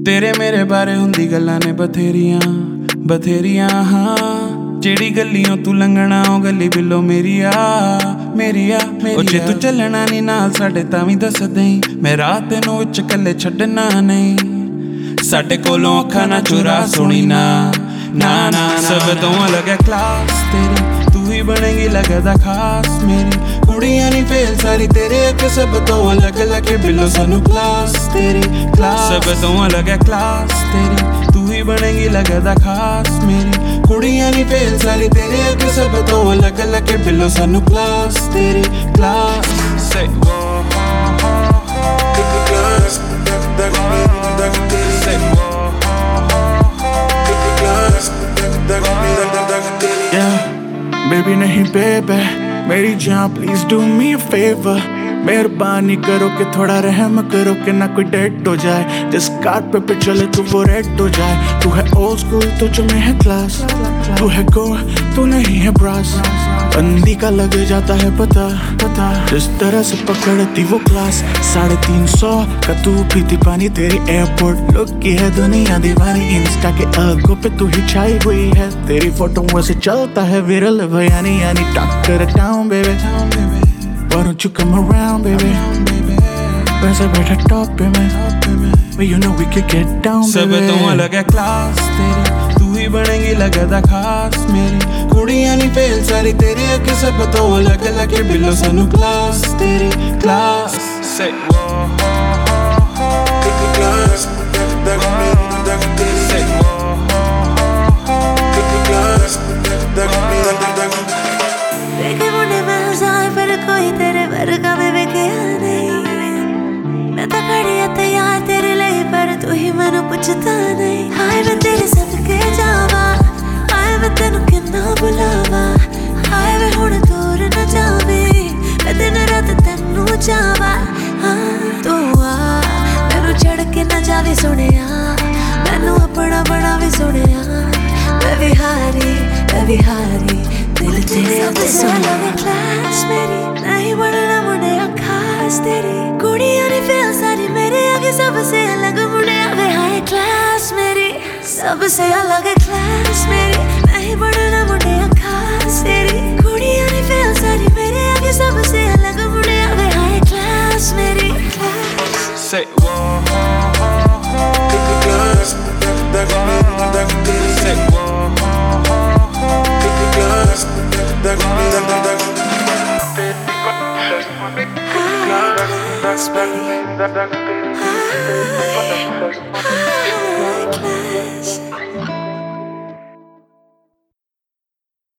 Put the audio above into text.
तेरे मेरे बारे हुंदी गल्लां ने बथेरियां बथेरियां हाँ जेड़ी गल्लियों तू लंघना ओ गल्ली बिल्लो मेरिया मेरिया ओ जे तू चलना नी नाल साडे तां वी दस देईं मैं रात नूं विच कल्ले छड्डना नहीं साडे कोलों अखां ना चुरा सुनी ना ना ना सब तो अलग है क्लास तेरी तू ही बनेगी लगदा खास मेरी कुड़ियां नी फेल सारी तेरे अगे सब तो अलग अलग है बिल्लो सानू क्लास तेरी क्लास सब तो अलग है क्लास तेरी तू ही बनेगी लगदा खास मेरी कुड़ियां नी फेल सारी तेरे अगे सब तो अलग अलग है बिल्लो सानू क्लास तेरी class say class say baby nahi baby मेरी जान please do me a favour मेहरबानी करो कि थोड़ा रहम करो कि ना कोई डेड हो जाए जिस कारपेट पे चले तू वो रेड हो जाए तू है ओल्ड स्कूल तुझ में है क्लास तू है गोर तू नहीं है ब्रास बंदी का लग जाता है पता पता जिस तरह से पकड़ती वो क्लास 350 का तू पीती पानी तेरी एयरपोर्ट लुक की है दुनिया दीवानी इंस्टा के आगों पे तू ही छाई हुई है तेरी फोटो से चलता है विरल बयानी यानी टक्कर town baby Why don't you come around, baby? वैसे बैठा टॉप पे मैं But you know we could get down, baby सब तो अलग है क्लास तेरी तू ही बनेगी लगदा खास मेरी कुड़ियां नी फेल सारी तेरे अगे सब तो अलग अलग है बिल्लो सानू क्लास तेरी क्लास say class say देखे मुंडे मिल जाए पर कोई तेरे वर्गा में वेखिया नहीं मैं तो खड़ी है तैयार तेरे लिए पर तू ही मैनू पुछता नहीं हाय मैं तेरे सदके जावा हाय मैं तेनू किन्ना बुलावा हाय मैं हुण दूर न जावे मैं दिन रात तेनू चावा हाँ तू आ मैनू छड़ के न जावे सुनिया मैनू अपना बनावे सुनिया मैं विहारी दिल तेरे अगे सोना क्लास मेरी नहीं बढ़ना मुंडे खास तेरी कुड़ियां नी फेल सारी मेरे आगे सबसे अलग मुंडे वे हाय क्लास मेरी सबसे अलग क्लास मेरी नहीं बढ़ना मुंडे खास तेरी कुड़ियां नी फेल सारी मेरे आगे सबसे अलग मुंडे वे हाय क्लास मेरी क्लास say Class, baby.